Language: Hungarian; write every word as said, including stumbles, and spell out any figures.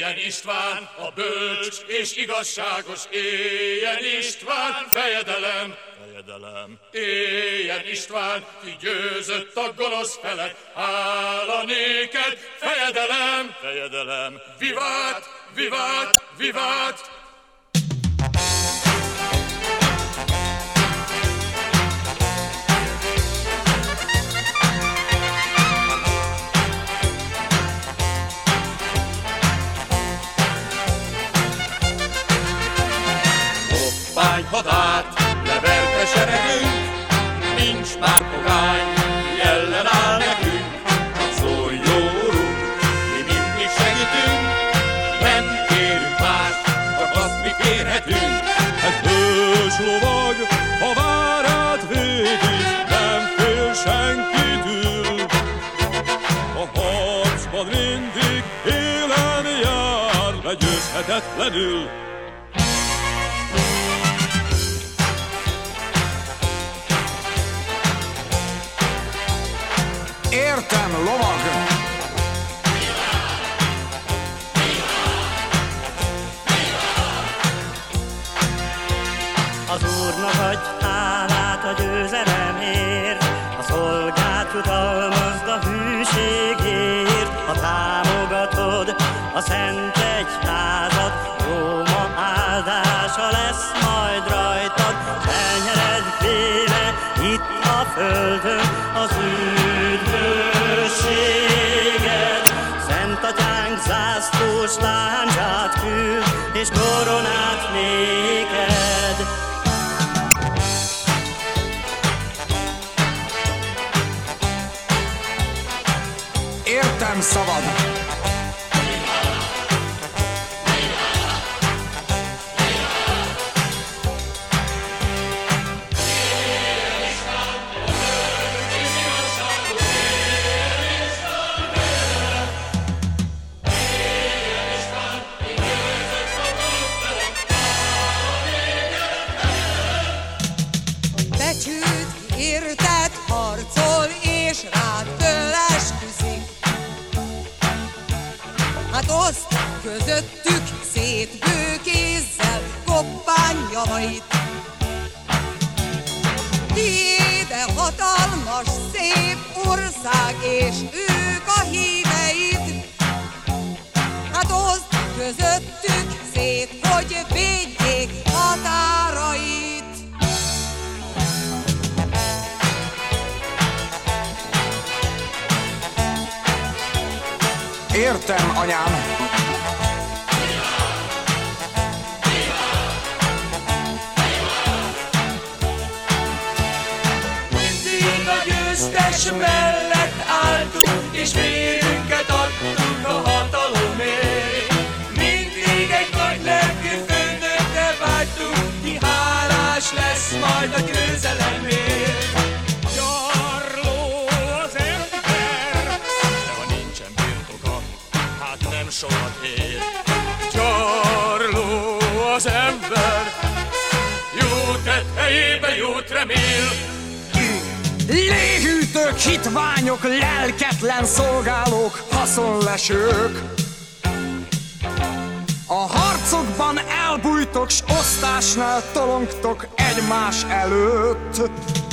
Éljen István, a bölcs és igazságos, éljen István, fejedelem, fejedelem. Éljen István, ki győzött a gonosz felett, hála néked, fejedelem, fejedelem. Vivát, vivát, vivát! Hadát leverte seregünk, nincs már pogány, ki ellen áll nekünk. Szólj, jó urunk, mi mindig segítünk, nem kérünk más, csak azt mi kérhetünk. Egy hős lovag, ha várát védi, nem fél senkitől. A harcban mindig élen jár, legyőzhetetlenül. Értem, lovag! Az Úrnak adj hálát a győzelemért, a szolgát jutalmazd a hűségért. Ha támogatod a Szent Egyházat, Róma áldása lesz majd rajtad. Elnyered véve itt a földön az üdvösséged. Szent Atyánk zászlós láncsát küld, és koronát néked. Értem szavad! Érted harcol és rád fölesküszik. Hát oszt közöttük szét bőkézzel koppányjait. Tiéd a hatalmas szép ország, és ők a híveid. Hát oszt közöttük szét, hogy védjék határait. Értem, anyám! Mindig a győztes mellett álltunk, és vérünket adtunk a hatalomért. Mindig egy nagy lelkű főnökre vágytunk, ki hálás lesz majd a győzelemért. Nem sokat ér. Gyarló az ember, jó tettejébe jót remél. Léhűtők, hitványok, lelketlen szolgálók, haszonlesők. A harcokban elbújtok, s osztásnál tolongtok egymás előtt.